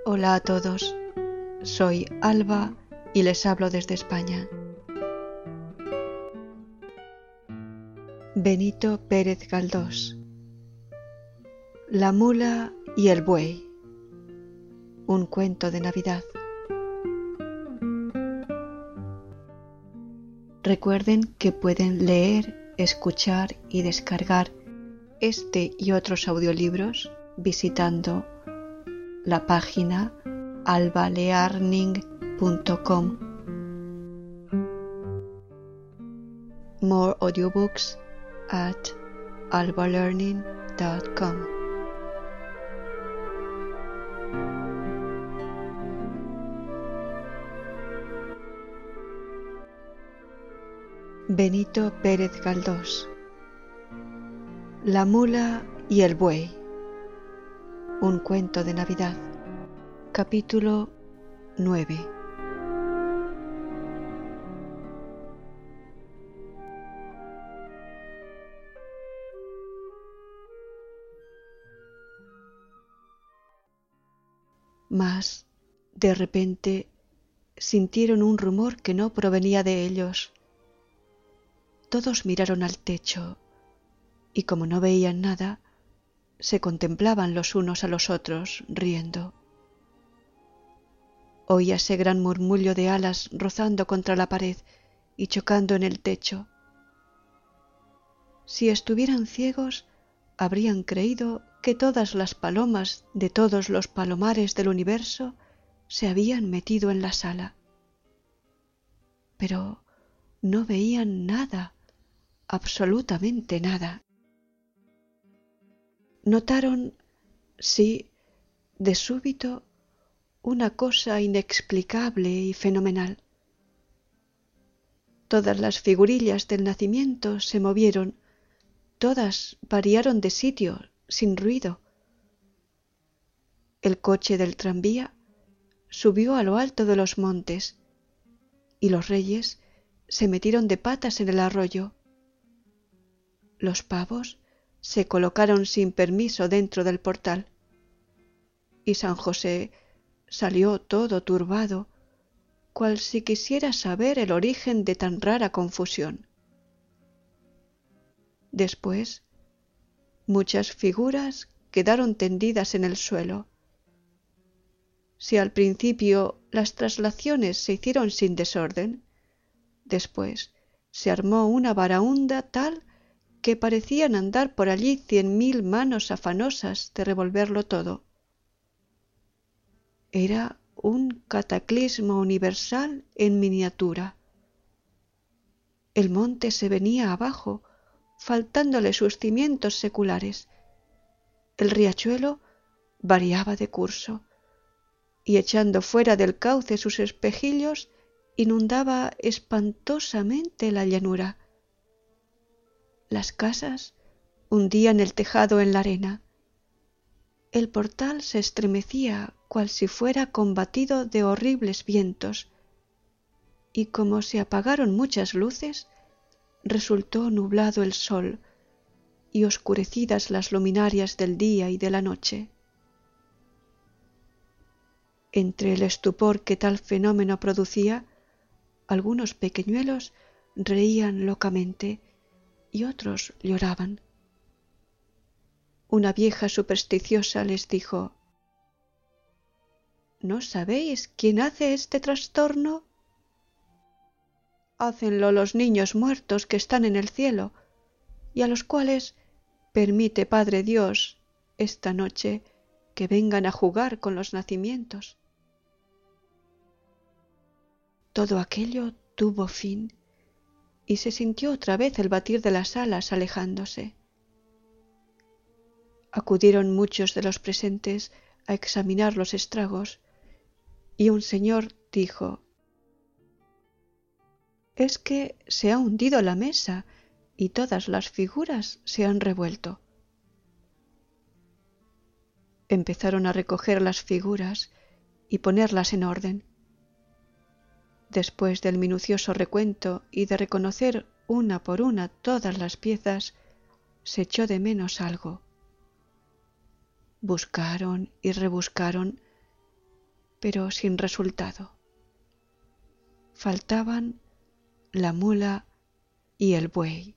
Hola a todos, soy Alba y les hablo desde España. Benito Pérez Galdós. La mula y el buey. Un cuento de Navidad. Recuerden que pueden leer, escuchar y descargar este y otros audiolibros visitando la página albalearning.com. More audiobooks at albalearning.com. Benito Pérez Galdós. La mula y el buey. Un cuento de Navidad. Capítulo 9. Mas, de repente, sintieron un rumor que no provenía de ellos. Todos miraron al techo y, como no veían nada, se contemplaban los unos a los otros, riendo. Oíase gran murmullo de alas rozando contra la pared y chocando en el techo. Si estuvieran ciegos, habrían creído que todas las palomas de todos los palomares del universo se habían metido en la sala. Pero no veían nada, absolutamente nada. Notaron, sí, de súbito, una cosa inexplicable y fenomenal. Todas las figurillas del nacimiento se movieron, todas variaron de sitio, sin ruido. El coche del tranvía subió a lo alto de los montes y los reyes se metieron de patas en el arroyo. Los pavos se colocaron sin permiso dentro del portal y San José salió todo turbado, cual si quisiera saber el origen de tan rara confusión. Después, muchas figuras quedaron tendidas en el suelo. Si al principio las traslaciones se hicieron sin desorden, después se armó una baraúnda tal que parecían andar por allí 100.000 manos afanosas de revolverlo todo. Era un cataclismo universal en miniatura. El monte se venía abajo, faltándole sus cimientos seculares. El riachuelo variaba de curso y, echando fuera del cauce sus espejillos, inundaba espantosamente la llanura. Las casas hundían el tejado en la arena. El portal se estremecía cual si fuera combatido de horribles vientos, y como se apagaron muchas luces, resultó nublado el sol y oscurecidas las luminarias del día y de la noche. Entre el estupor que tal fenómeno producía, algunos pequeñuelos reían locamente y otros lloraban. Una vieja supersticiosa les dijo: ¿No sabéis quién hace este trastorno? Hácenlo los niños muertos que están en el cielo y a los cuales permite Padre Dios esta noche que vengan a jugar con los nacimientos. Todo aquello tuvo fin y se sintió otra vez el batir de las alas alejándose. Acudieron muchos de los presentes a examinar los estragos y un señor dijo: «Es que se ha hundido la mesa y todas las figuras se han revuelto». Empezaron a recoger las figuras y ponerlas en orden. Después del minucioso recuento y de reconocer una por una todas las piezas, se echó de menos algo. Buscaron y rebuscaron pero sin resultado. Faltaban la mula y el buey.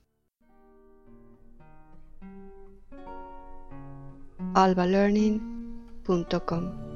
albalearning.com